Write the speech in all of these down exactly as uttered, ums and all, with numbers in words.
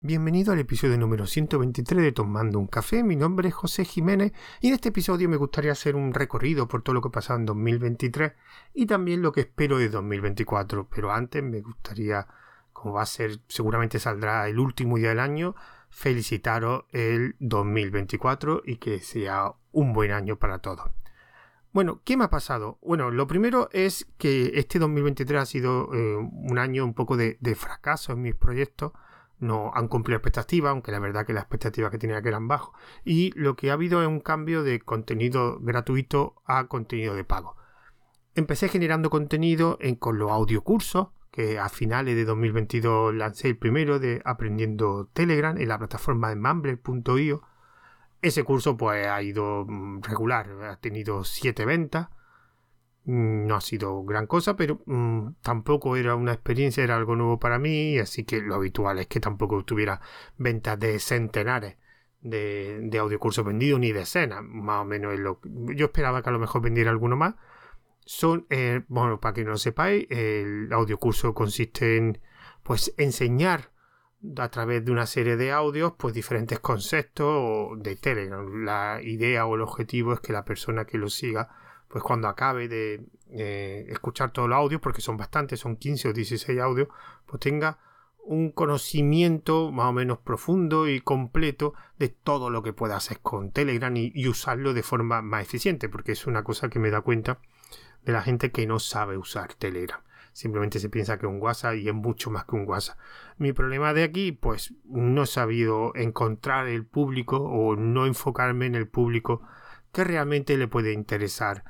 Bienvenido al episodio número ciento veintitrés de Tomando un Café. Mi nombre es José Jiménez y en este episodio me gustaría hacer un recorrido por todo lo que ha pasado en dos mil veintitrés y también lo que espero de dos mil veinticuatro. Pero antes me gustaría, como va a ser, seguramente saldrá el último día del año, felicitaros el dos mil veinticuatro y que sea un buen año para todos. Bueno, ¿qué me ha pasado? Bueno, lo primero es que este dos mil veintitrés ha sido eh, un año un poco de, de fracaso en mis proyectos. No han cumplido expectativas, aunque la verdad que las expectativas que tenía que eran bajos. Y lo que ha habido es un cambio de contenido gratuito a contenido de pago. Empecé generando contenido en, con los audiocursos, que a finales de dos mil veintidós lancé el primero de Aprendiendo Telegram en la plataforma de Mumble punto io. Ese curso pues ha ido regular, ha tenido siete ventas. No ha sido gran cosa, pero mmm, tampoco era una experiencia, era algo nuevo para mí, así que lo habitual es que tampoco tuviera ventas de centenares de, de audiocursos vendidos, ni decenas, más o menos. Es lo, yo esperaba que a lo mejor vendiera alguno más. Son, eh, bueno, para que no lo sepáis, el audiocurso consiste en pues enseñar a través de una serie de audios pues diferentes conceptos de Telegram. La idea o el objetivo es que la persona que lo siga, pues cuando acabe de eh, escuchar todos los audios, porque son bastantes, son quince o dieciséis audios, pues tenga un conocimiento más o menos profundo y completo de todo lo que pueda hacer con Telegram y, y usarlo de forma más eficiente, porque es una cosa que me da cuenta de la gente que no sabe usar Telegram. Simplemente se piensa que es un WhatsApp y es mucho más que un WhatsApp. Mi problema de aquí, pues no he sabido encontrar el público o no enfocarme en el público que realmente le puede interesar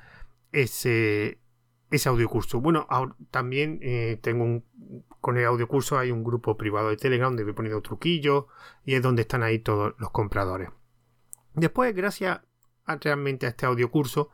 ese, ese audiocurso. Bueno, ahora, también eh, tengo un, con el audiocurso hay un grupo privado de Telegram donde voy poniendo truquillos y es donde están ahí todos los compradores. Después, gracias a, realmente a este audiocurso,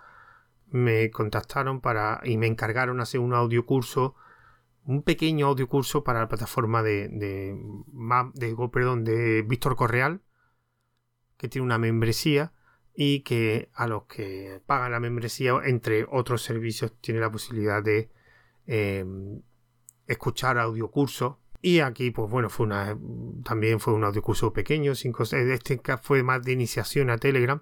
me contactaron para y me encargaron hacer un audiocurso, un pequeño audiocurso para la plataforma de, de, de, de, perdón, de Víctor Correal, que tiene una membresía y que a los que pagan la membresía, entre otros servicios, tiene la posibilidad de eh, escuchar audiocursos. Y aquí, pues bueno, fue una también fue un audiocurso pequeño, cinco, este fue más de iniciación a Telegram.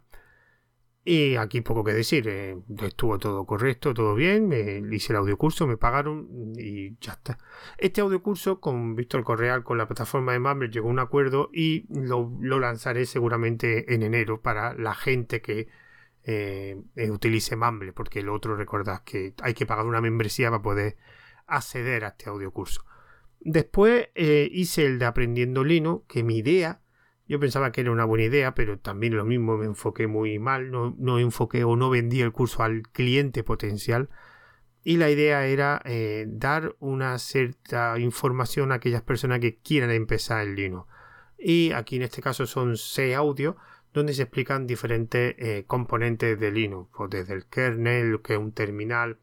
Y aquí poco que decir, eh, estuvo todo correcto, todo bien, me hice el audiocurso, me pagaron y ya está. Este audiocurso con Víctor Correal, con la plataforma de Mumble, llegó a un acuerdo y lo, lo lanzaré seguramente en enero para la gente que eh, utilice Mumble, porque el otro, recordad que hay que pagar una membresía para poder acceder a este audiocurso. Después eh, hice el de Aprendiendo Linux, que mi idea... Yo pensaba que era una buena idea, pero también lo mismo me enfoqué muy mal, no, no enfoqué o no vendí el curso al cliente potencial. Y la idea era eh, dar una cierta información a aquellas personas que quieran empezar en Linux. Y aquí en este caso son seis audios donde se explican diferentes eh, componentes de Linux, pues desde el kernel, que es un terminal,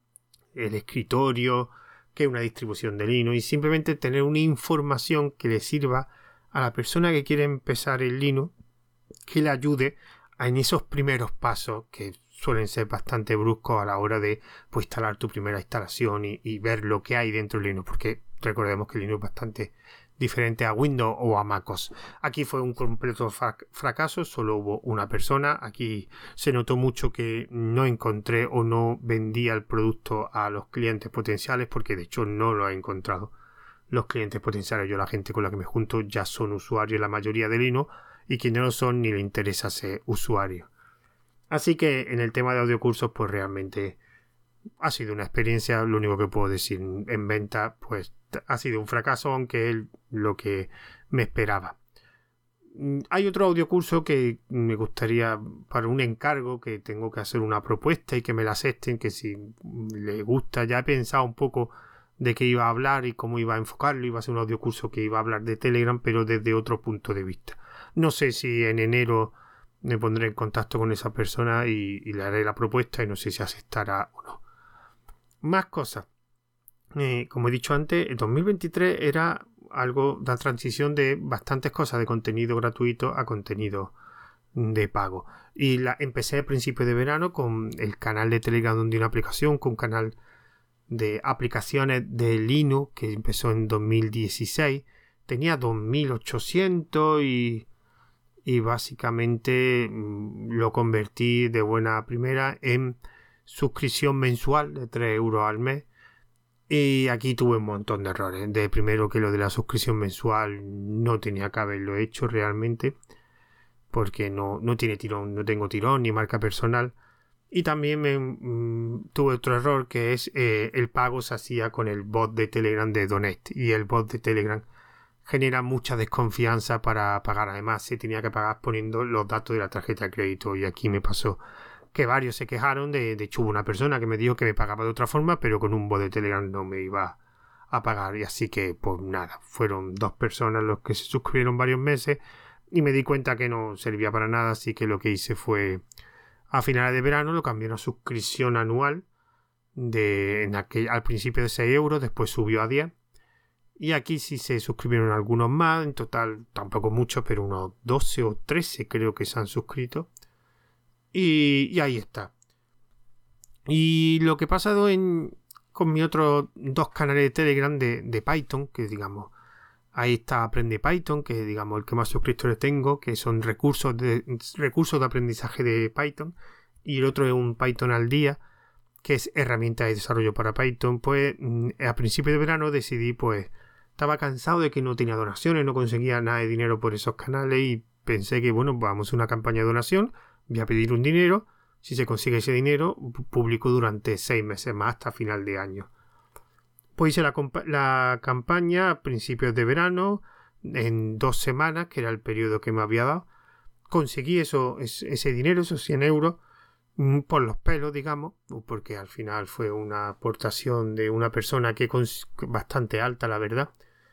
el escritorio, que es una distribución de Linux, y simplemente tener una información que le sirva a la persona que quiere empezar en Linux, que le ayude en esos primeros pasos que suelen ser bastante bruscos a la hora de pues, instalar tu primera instalación y, y ver lo que hay dentro de Linux, porque recordemos que Linux es bastante diferente a Windows o a MacOS. Aquí fue un completo fracaso, solo hubo una persona. Aquí se notó mucho que no encontré o no vendía el producto a los clientes potenciales, porque de hecho no lo he encontrado. Los clientes potenciales, yo la gente con la que me junto ya son usuarios, la mayoría de Linux, y quienes no lo son ni le interesa ser usuario. Así que en el tema de audiocursos pues realmente ha sido una experiencia, lo único que puedo decir en venta pues ha sido un fracaso, aunque es lo que me esperaba. Hay otro audiocurso que me gustaría, para un encargo, que tengo que hacer una propuesta y que me la acepten, que si le gusta, ya he pensado un poco de qué iba a hablar y cómo iba a enfocarlo. Iba a ser un audiocurso que iba a hablar de Telegram, pero desde otro punto de vista. No sé si en enero me pondré en contacto con esa persona y, y le haré la propuesta y no sé si aceptará o no. Más cosas. Eh, como he dicho antes, el dos mil veintitrés era algo de transición de bastantes cosas, de contenido gratuito a contenido de pago. Y la empecé a principios de verano con el canal de Telegram donde una aplicación, con un canal de aplicaciones de Linux que empezó en dos mil dieciséis, tenía dos mil ochocientos y, y básicamente mmm, lo convertí de buena primera en suscripción mensual de tres euros al mes. Y aquí tuve un montón de errores. De primero, que lo de la suscripción mensual no tenía que haberlo hecho realmente, porque no, no tiene tirón, no tengo tirón ni marca personal. Y también me, mmm, tuve otro error, que es eh, el pago se hacía con el bot de Telegram de Donate, y el bot de Telegram genera mucha desconfianza para pagar. Además, se tenía que pagar poniendo los datos de la tarjeta de crédito, y aquí me pasó que varios se quejaron. De, de hecho, hubo una persona que me dijo que me pagaba de otra forma, pero con un bot de Telegram no me iba a pagar. Y así que, pues nada, fueron dos personas los que se suscribieron varios meses y me di cuenta que no servía para nada. Así que lo que hice fue, a finales de verano, lo cambié a una suscripción anual de, en aquel, al principio de seis euros, después subió a diez. Y aquí sí se suscribieron algunos más, en total tampoco muchos, pero unos doce o trece creo que se han suscrito. Y, y ahí está. Y lo que ha pasado en, con mis otros dos canales de Telegram de, de Python, que digamos, ahí está Aprende Python, que digamos el que más suscriptores tengo, que son recursos de, recursos de aprendizaje de Python. Y el otro es un Python al día, que es herramienta de desarrollo para Python. Pues a principios de verano decidí, pues estaba cansado de que no tenía donaciones, no conseguía nada de dinero por esos canales, y pensé que bueno, vamos a una campaña de donación. Voy a pedir un dinero. Si se consigue ese dinero, publico durante seis meses más hasta final de año. Pues hice la, la campaña a principios de verano, en dos semanas, que era el periodo que me había dado. Conseguí eso, ese dinero, esos cien euros, por los pelos, digamos, porque al final fue una aportación de una persona que bastante alta, la verdad.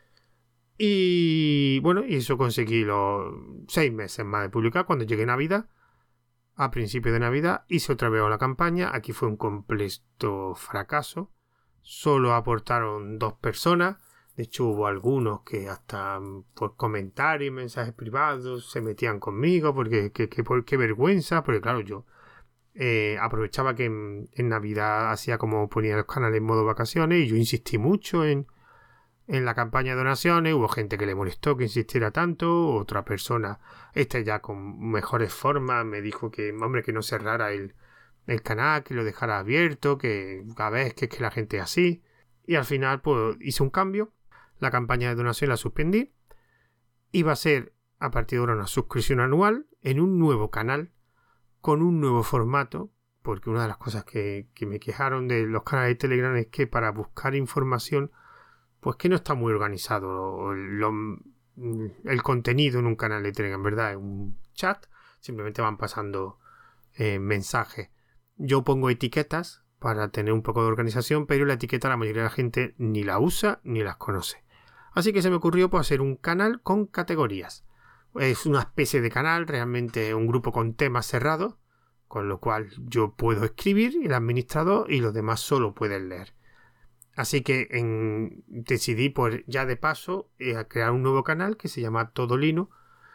Y bueno, y eso conseguí los seis meses más de publicar. Cuando llegue Navidad, a principio de Navidad, hice otra vez la campaña. Aquí fue un completo fracaso. Solo aportaron dos personas. De hecho, hubo algunos que hasta por comentarios y mensajes privados se metían conmigo, porque que, que, por, qué vergüenza, porque claro, yo eh, aprovechaba que en, en Navidad hacía como ponía los canales en modo vacaciones, y yo insistí mucho en, en la campaña de donaciones. Hubo gente que le molestó que insistiera tanto. Otra persona, esta ya con mejores formas, me dijo que, hombre, que no cerrara el, el canal, que lo dejara abierto, que a ver, que es que la gente es así. Y al final pues hice un cambio. La campaña de donación la suspendí. Iba a ser a partir de ahora una suscripción anual en un nuevo canal, con un nuevo formato, porque una de las cosas que, que me quejaron de los canales de Telegram es que para buscar información, pues que no está muy organizado lo, lo, el contenido en un canal de Telegram, ¿verdad? Es un chat, simplemente van pasando eh, mensajes. Yo pongo etiquetas para tener un poco de organización, pero la etiqueta la mayoría de la gente ni la usa ni las conoce. Así que se me ocurrió pues hacer un canal con categorías. Es una especie de canal, realmente un grupo con temas cerrados, con lo cual yo puedo escribir, el administrador y los demás solo pueden leer. Así que en, decidí pues ya de paso eh, crear un nuevo canal que se llama Todo Linux,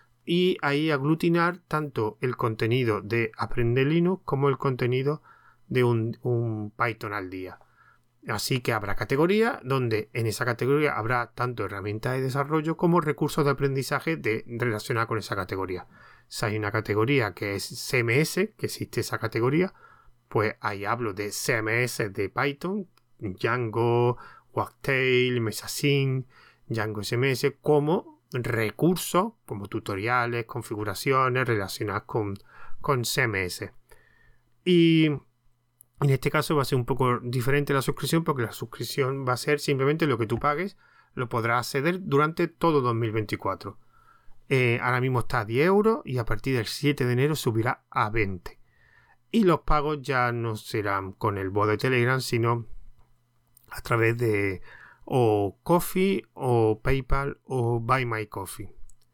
y ahí aglutinar tanto el contenido de Aprende Linux como el contenido de un, un Python al día. Así que habrá categoría donde en esa categoría habrá tanto herramientas de desarrollo como recursos de aprendizaje de, relacionados con esa categoría. Si hay una categoría que es C M S, que existe esa categoría, pues ahí hablo de C M S de Python, Django, Wagtail, Messasync, Django S M S, como recursos, como tutoriales, configuraciones relacionadas con, con C M S. Y en este caso va a ser un poco diferente la suscripción, porque la suscripción va a ser simplemente lo que tú pagues, lo podrás acceder durante todo dos mil veinticuatro. Eh, ahora mismo está a diez euros y a partir del siete de enero subirá a veinte. Y los pagos ya no serán con el bot de Telegram, sino a través de o Ko-fi o PayPal o Buy My Coffee.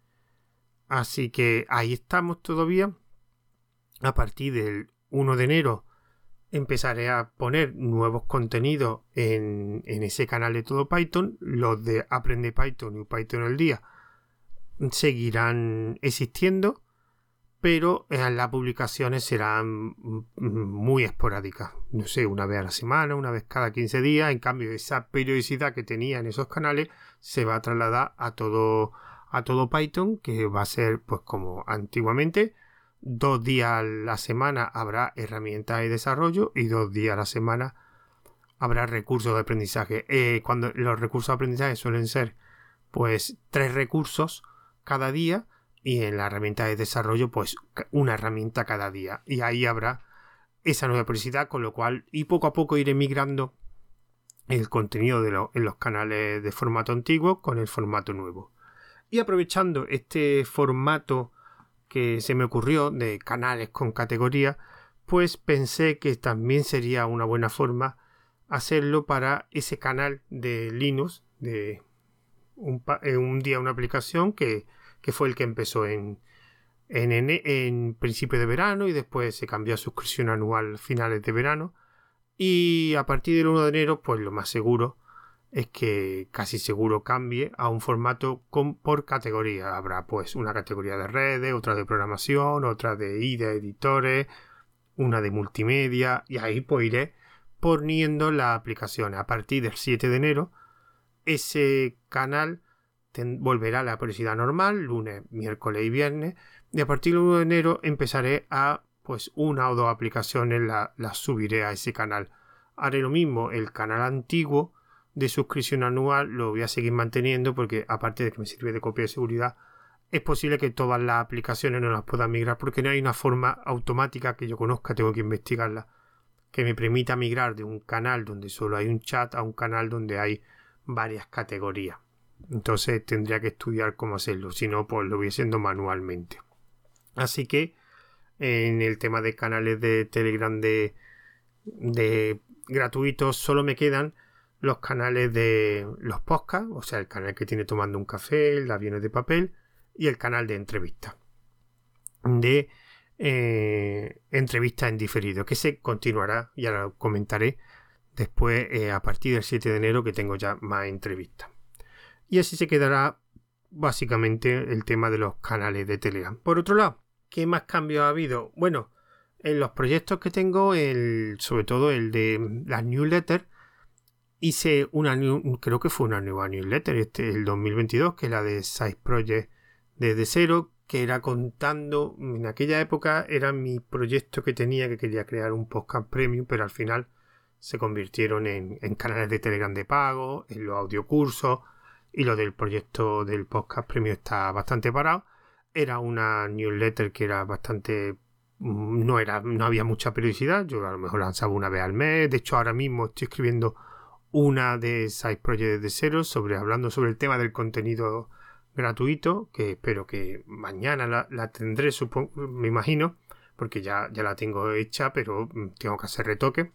Así que ahí estamos todavía. A partir del uno de enero empezaré a poner nuevos contenidos en, en ese canal de Todo Python. Los de Aprende Python y Python al día seguirán existiendo, pero las publicaciones serán muy esporádicas. No sé, una vez a la semana, una vez cada quince días. En cambio, esa periodicidad que tenía en esos canales se va a trasladar a todo, a todo Python, que va a ser pues como antiguamente. Dos días a la semana habrá herramientas de desarrollo y dos días a la semana habrá recursos de aprendizaje. Eh, cuando los recursos de aprendizaje suelen ser pues tres recursos cada día y en la herramienta de desarrollo pues una herramienta cada día. Y ahí habrá esa nueva periodicidad, con lo cual y poco a poco iré migrando el contenido de lo, en los canales de formato antiguo con el formato nuevo. Y aprovechando este formato que se me ocurrió de canales con categoría, pues pensé que también sería una buena forma hacerlo para ese canal de Linux de un, un día una aplicación que, que fue el que empezó en, en, en, en principio de verano y después se cambió a suscripción anual finales de verano, y a partir del uno de enero pues lo más seguro es que casi seguro cambie a un formato con, por categoría. Habrá pues una categoría de redes, otra de programación, otra de I D E editores, una de multimedia, y ahí pues iré poniendo las aplicaciones. A partir del siete de enero ese canal ten, volverá a la periodicidad normal, lunes, miércoles y viernes, y a partir del uno de enero empezaré a pues una o dos aplicaciones las la subiré a ese canal. Haré lo mismo el canal antiguo de suscripción anual, lo voy a seguir manteniendo porque aparte de que me sirve de copia de seguridad, es posible que todas las aplicaciones no las pueda migrar porque no hay una forma automática que yo conozca, tengo que investigarla, que me permita migrar de un canal donde solo hay un chat a un canal donde hay varias categorías. Entonces tendría que estudiar cómo hacerlo, si no pues lo voy haciendo manualmente. Así que en el tema de canales de Telegram de, de gratuitos solo me quedan los canales de los podcasts, o sea, el canal que tiene Tomando un Café, el de Aviones de Papel y el canal de entrevistas. De eh, entrevistas en diferido, que se continuará, ya lo comentaré después eh, a partir del siete de enero, que tengo ya más entrevistas. Y así se quedará básicamente el tema de los canales de Telegram. Por otro lado, ¿qué más cambios ha habido? Bueno, en los proyectos que tengo, el, sobre todo el de las newsletters, hice una, new, creo que fue una nueva newsletter, este, el dos mil veintidós, que es la de Side Project desde cero, que era contando, en aquella época era mi proyecto que tenía, que quería crear un podcast premium, pero al final se convirtieron en, en canales de Telegram de pago, en los audiocursos, y lo del proyecto del podcast premium está bastante parado. Era una newsletter que era bastante, no era, no había mucha periodicidad, yo a lo mejor lanzaba una vez al mes. De hecho ahora mismo estoy escribiendo una de Side Project desde cero, sobre, hablando sobre el tema del contenido gratuito, que espero que mañana la, la tendré, supongo, me imagino, porque ya, ya la tengo hecha, pero tengo que hacer retoque.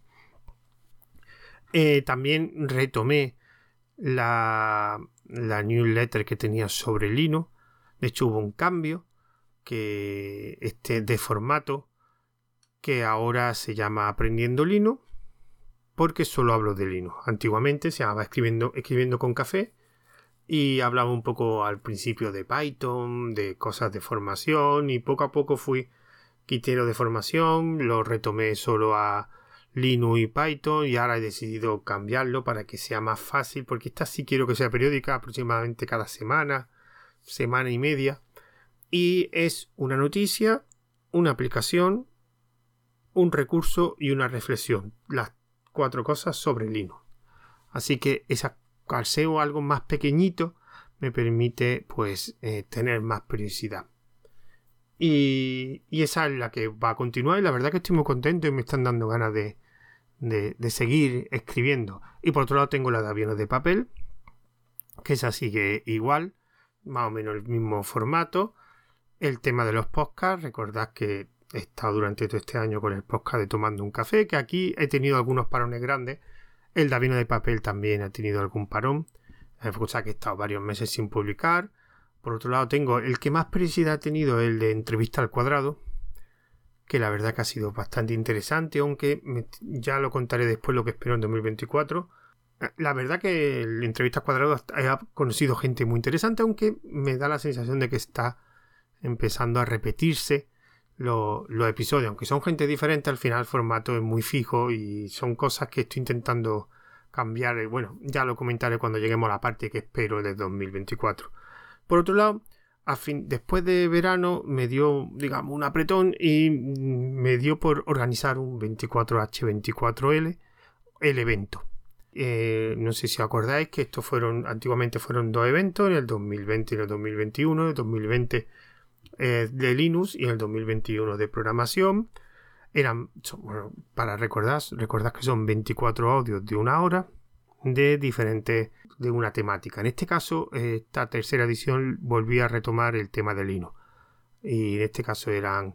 Eh, también retomé la, la newsletter que tenía sobre Linux. De hecho hubo un cambio que este de formato, que ahora se llama Aprendiendo Linux, porque solo hablo de Linux. Antiguamente se llamaba Escribiendo, escribiendo con Café, y hablaba un poco al principio de Python, de cosas de formación, y poco a poco fui quitero de formación, lo retomé solo a Linux y Python, y ahora he decidido cambiarlo para que sea más fácil, porque esta sí quiero que sea periódica, aproximadamente cada semana, semana y media, y es una noticia, una aplicación, un recurso y una reflexión, las cuatro cosas sobre Linux. Así que esa, al ser algo más pequeñito, me permite pues eh, tener más periodicidad. Y, y esa es la que va a continuar, y la verdad que estoy muy contento y me están dando ganas de, de, de seguir escribiendo. Y por otro lado tengo la de Aviones de Papel, que esa sigue igual, más o menos el mismo formato. El tema de los podcasts, recordad que he estado durante todo este año con el podcast de Tomando un Café, que aquí he tenido algunos parones grandes. El de Aviones de Papel también ha tenido algún parón, o sea que he estado varios meses sin publicar. Por otro lado tengo el que más periodicidad ha tenido, el de Entrevista al Cuadrado, que la verdad que ha sido bastante interesante, aunque me, ya lo contaré después lo que espero en dos mil veinticuatro. La verdad que el Entrevista al Cuadrado ha conocido gente muy interesante, aunque me da la sensación de que está empezando a repetirse los, los episodios, aunque son gente diferente, al final el formato es muy fijo y son cosas que estoy intentando cambiar, bueno, ya lo comentaré cuando lleguemos a la parte que espero de dos mil veinticuatro. Por otro lado, a fin, después de verano me dio, digamos, un apretón y me dio por organizar un veinticuatro hache veinticuatro ele, el evento. Eh, no sé si os acordáis que estos fueron, antiguamente fueron dos eventos, en el dos mil veinte y en el dos mil veintiuno, el dos mil veinte eh, de Linux y en el dos mil veintiuno de programación. Eran, bueno, para recordar, recordad que son veinticuatro audios de una hora de diferentes, de una temática. En este caso, esta tercera edición volvía a retomar el tema de Linux. Y en este caso eran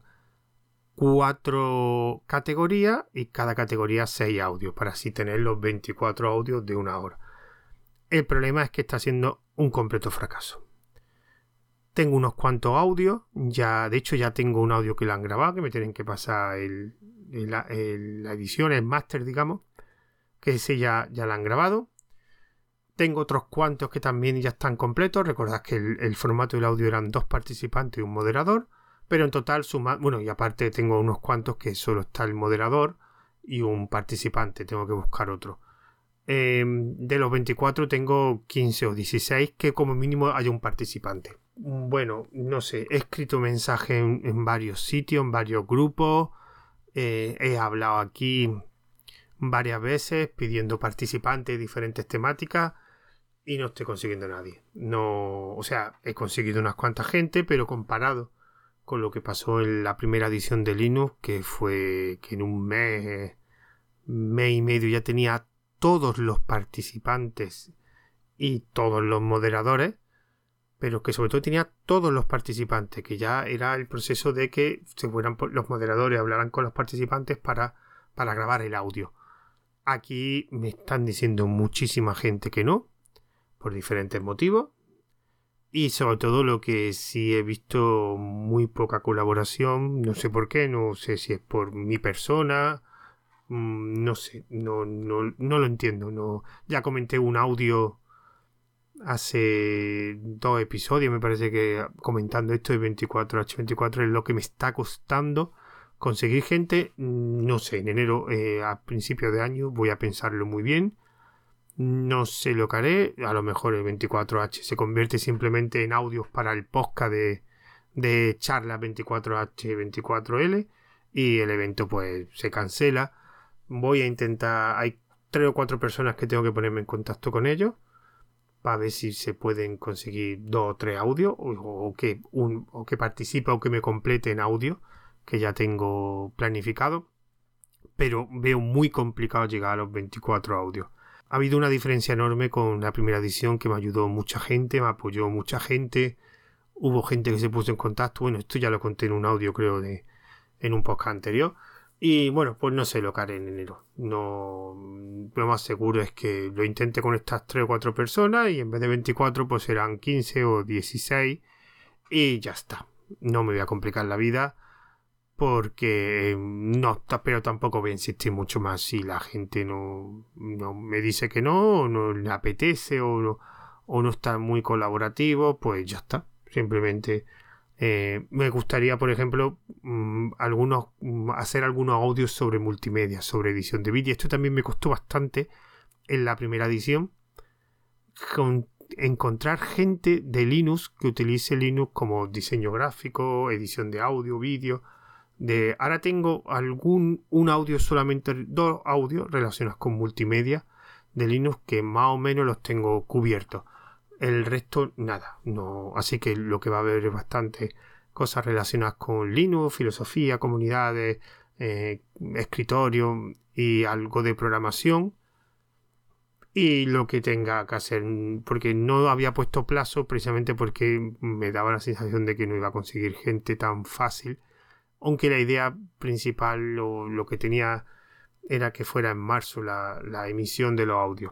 cuatro categorías y cada categoría seis audios, para así tener los veinticuatro audios de una hora. El problema es que está siendo un completo fracaso. Tengo unos cuantos audios, ya, de hecho ya tengo un audio que lo han grabado, que me tienen que pasar el, el, el, la edición, el máster, digamos, que ese ya, ya lo han grabado. Tengo otros cuantos que también ya están completos. Recordad que el, el formato del audio eran dos participantes y un moderador, pero en total suma, bueno, y aparte tengo unos cuantos que solo está el moderador y un participante, tengo que buscar otro. Eh, de los veinticuatro tengo quince o dieciséis que como mínimo haya un participante. Bueno, no sé, he escrito mensajes en, en varios sitios, en varios grupos, eh, he hablado aquí varias veces pidiendo participantes de diferentes temáticas y no estoy consiguiendo a nadie. No, o sea, he conseguido unas cuantas gente, pero comparado con lo que pasó en la primera edición de Linux, que fue que en un mes, mes y medio ya tenía todos los participantes y todos los moderadores, pero que sobre todo tenía todos los participantes, que ya era el proceso de que se fueran los moderadores, hablaran con los participantes para, para grabar el audio. Aquí me están diciendo muchísima gente que no, por diferentes motivos, y sobre todo lo que sí he visto muy poca colaboración, no sé por qué, no sé si es por mi persona, no sé, no, no, no lo entiendo. No. Ya comenté un audio hace dos episodios, me parece que comentando esto de veinticuatro hache veinticuatro es lo que me está costando conseguir gente. No sé, en enero, eh, a principios de año, voy a pensarlo muy bien. No sé lo que haré. A lo mejor el veinticuatro hache se convierte simplemente en audios para el podcast de, de charla veinticuatro hache veinticuatro ele y el evento pues se cancela. Voy a intentar, hay tres o cuatro personas que tengo que ponerme en contacto con ellos para ver si se pueden conseguir dos o tres audios o, o, que, un, o que participe o que me complete en audio, que ya tengo planificado, pero veo muy complicado llegar a los veinticuatro audios. Ha habido una diferencia enorme con la primera edición, que me ayudó mucha gente, me apoyó mucha gente, hubo gente que se puso en contacto. Bueno, esto ya lo conté en un audio, creo, de en un podcast anterior. Y bueno, pues no sé lo que haré en enero. No, lo más seguro es que lo intente con estas tres o cuatro personas y en vez de veinticuatro pues serán quince o dieciséis y ya está. No me voy a complicar la vida porque no, pero tampoco voy a insistir mucho más si la gente no, no me dice que no, o no le apetece o no, o no está muy colaborativo, pues ya está. Simplemente Eh, me gustaría, por ejemplo, mmm, algunos, mmm, hacer algunos audios sobre multimedia, sobre edición de vídeo. Esto también me costó bastante en la primera edición, con encontrar gente de Linux que utilice Linux como diseño gráfico, edición de audio, vídeo. De, ahora tengo algún un audio, solamente dos audios relacionados con multimedia de Linux que más o menos los tengo cubiertos. El resto, nada. No, así que lo que va a haber es bastante cosas relacionadas con Linux, filosofía, comunidades, eh, escritorio y algo de programación. Y lo que tenga que hacer, porque no había puesto plazo precisamente porque me daba la sensación de que no iba a conseguir gente tan fácil. Aunque la idea principal, o lo que tenía, era que fuera en marzo la, la emisión de los audios.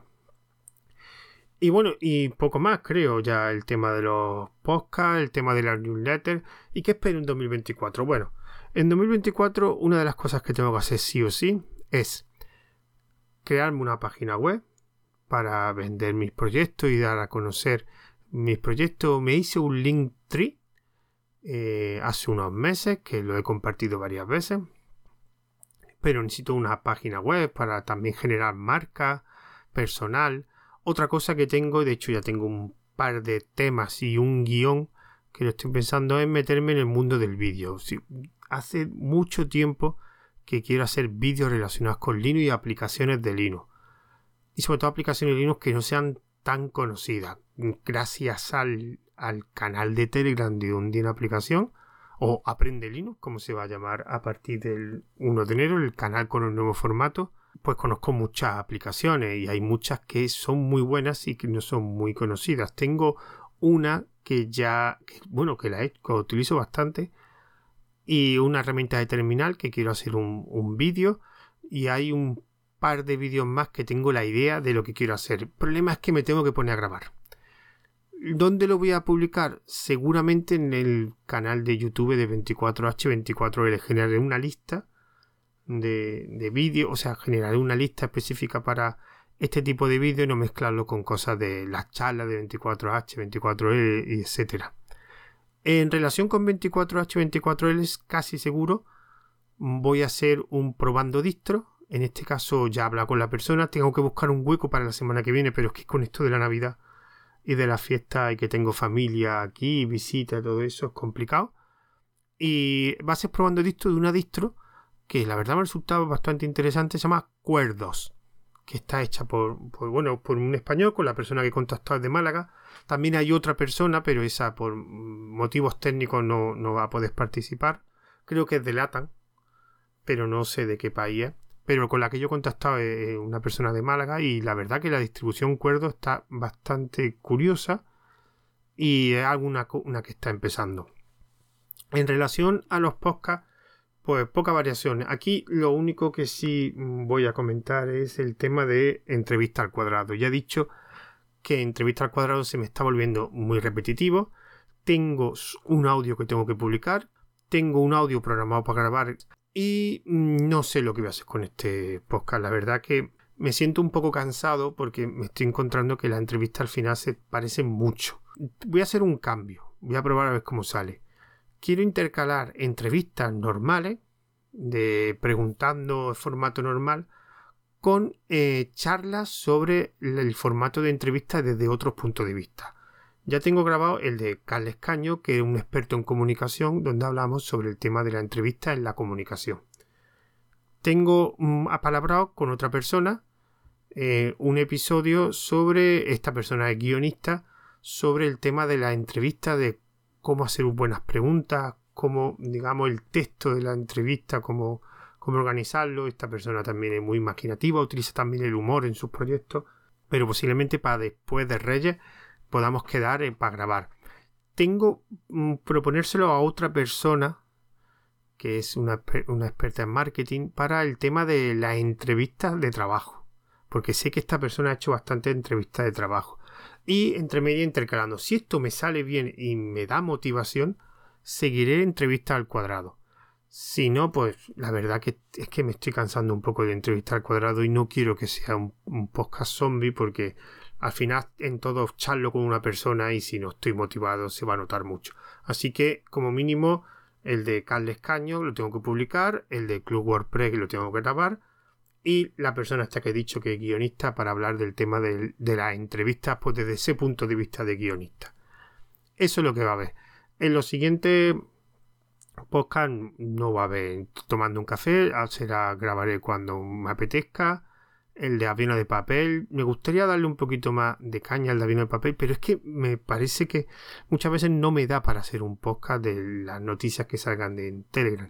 Y bueno, y poco más, creo, ya el tema de los podcasts, el tema de las newsletters. ¿Y qué espero en dos mil veinticuatro? Bueno, en dos mil veinticuatro una de las cosas que tengo que hacer sí o sí es crearme una página web para vender mis proyectos y dar a conocer mis proyectos. Me hice un Linktree eh, hace unos meses, que lo he compartido varias veces, pero necesito una página web para también generar marcas, personal. Otra cosa que tengo, de hecho ya tengo un par de temas y un guión que lo estoy pensando, es meterme en el mundo del vídeo. Sí, hace mucho tiempo que quiero hacer vídeos relacionados con Linux y aplicaciones de Linux. Y sobre todo aplicaciones de Linux que no sean tan conocidas. Gracias al, al canal de Telegram de Un Día en Aplicación, o Aprende Linux, como se va a llamar a partir del primero de enero, el canal con el nuevo formato, pues conozco muchas aplicaciones y hay muchas que son muy buenas y que no son muy conocidas. Tengo una que ya, que, bueno, que la he, que utilizo bastante, y una herramienta de terminal que quiero hacer un, un vídeo, y hay un par de vídeos más que tengo la idea de lo que quiero hacer. El problema es que me tengo que poner a grabar. ¿Dónde lo voy a publicar? Seguramente en el canal de YouTube de veinticuatro hache veinticuatro ele. Generaré una lista de, de vídeos, o sea, generaré una lista específica para este tipo de vídeo y no mezclarlo con cosas de las charlas de veinticuatro hache, veinticuatro ele y etcétera. En relación con veinticuatro hache, veinticuatro ele, es casi seguro voy a hacer un probando distro. En este caso ya he hablado con la persona, tengo que buscar un hueco para la semana que viene, pero es que con esto de la Navidad y de la fiesta y que tengo familia aquí, visita y todo eso, es complicado. Y va a ser probando distro de una distro que la verdad me ha resultado bastante interesante, se llama Cuerdos, que está hecha por, por, bueno, por un español, con la persona que he contactado de Málaga. También hay otra persona, pero esa por motivos técnicos no, no va a poder participar. Creo que es de LATAM, pero no sé de qué país es. Pero con la que yo he contactado es una persona de Málaga, y la verdad que la distribución Cuerdo está bastante curiosa y es alguna una que está empezando. En relación a los podcasts, pues poca variación. Aquí lo único que sí voy a comentar es el tema de entrevista al cuadrado. Ya he dicho que entrevista al cuadrado se me está volviendo muy repetitivo. Tengo un audio que tengo que publicar, tengo un audio programado para grabar y no sé lo que voy a hacer con este podcast. La verdad que me siento un poco cansado porque me estoy encontrando que las entrevistas al final se parecen mucho. Voy a hacer un cambio, voy a probar a ver cómo sale. Quiero intercalar entrevistas normales, de preguntando en formato normal, con eh, charlas sobre el formato de entrevistas desde otros puntos de vista. Ya tengo grabado el de Carles Caño, que es un experto en comunicación, donde hablamos sobre el tema de la entrevista en la comunicación. Tengo mm, apalabrado con otra persona eh, un episodio sobre, esta persona es guionista, sobre el tema de la entrevista, de cómo hacer buenas preguntas, cómo, digamos, el texto de la entrevista, cómo, cómo organizarlo. Esta persona también es muy imaginativa, utiliza también el humor en sus proyectos, pero posiblemente para después de Reyes podamos quedar eh, para grabar. Tengo mm, proponérselo a otra persona que es una, una experta en marketing para el tema de las entrevistas de trabajo, porque sé que esta persona ha hecho bastantes entrevistas de trabajo. Y entre medio intercalando, si esto me sale bien y me da motivación, seguiré entrevistas al cuadrado. Si no, pues la verdad que es que me estoy cansando un poco de entrevistas al cuadrado y no quiero que sea un, un podcast zombie, porque al final en todo charlo con una persona y si no estoy motivado se va a notar mucho. Así que como mínimo el de Carles Caño lo tengo que publicar, el de Club WordPress lo tengo que grabar, y la persona esta que he dicho que es guionista, para hablar del tema de, de las entrevistas pues desde ese punto de vista de guionista. Eso es lo que va a haber. En los siguientes podcast no va a haber tomando un café, será grabaré cuando me apetezca. El de avión de papel, me gustaría darle un poquito más de caña al de avión de papel, pero es que me parece que muchas veces no me da para hacer un podcast de las noticias que salgan de Telegram.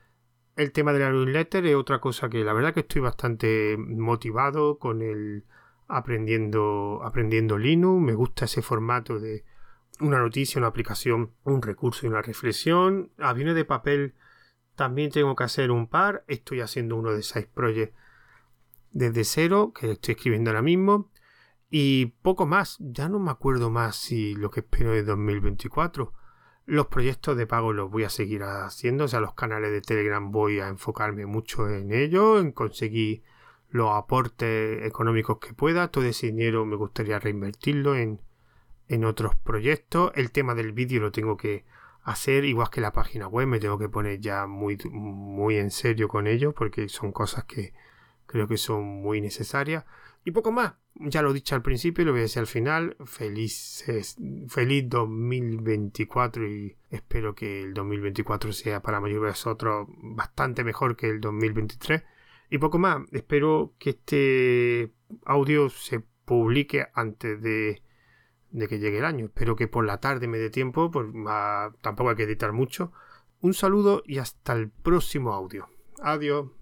El tema de la newsletter es otra cosa que la verdad que estoy bastante motivado con el aprendiendo, aprendiendo Linux. Me gusta ese formato de una noticia, una aplicación, un recurso y una reflexión. Aviones de papel también tengo que hacer un par. Estoy haciendo uno de Side Project desde cero, que estoy escribiendo ahora mismo. Y poco más. Ya no me acuerdo más si lo que espero es dos mil veinticuatro. Los proyectos de pago los voy a seguir haciendo. O sea, los canales de Telegram voy a enfocarme mucho en ello, en conseguir los aportes económicos que pueda. Todo ese dinero me gustaría reinvertirlo en en otros proyectos. El tema del vídeo lo tengo que hacer, igual que la página web, me tengo que poner ya muy, muy en serio con ello, porque son cosas que creo que son muy necesarias. Y poco más. Ya lo he dicho al principio y lo voy a decir al final. Felices, feliz dos mil veinticuatro y espero que el dos mil veinticuatro sea para mayoría de vosotros bastante mejor que el dos mil veintitrés. Y poco más. Espero que este audio se publique antes de, de que llegue el año. Espero que por la tarde me dé tiempo. Pues, uh, tampoco hay que editar mucho. Un saludo y hasta el próximo audio. Adiós.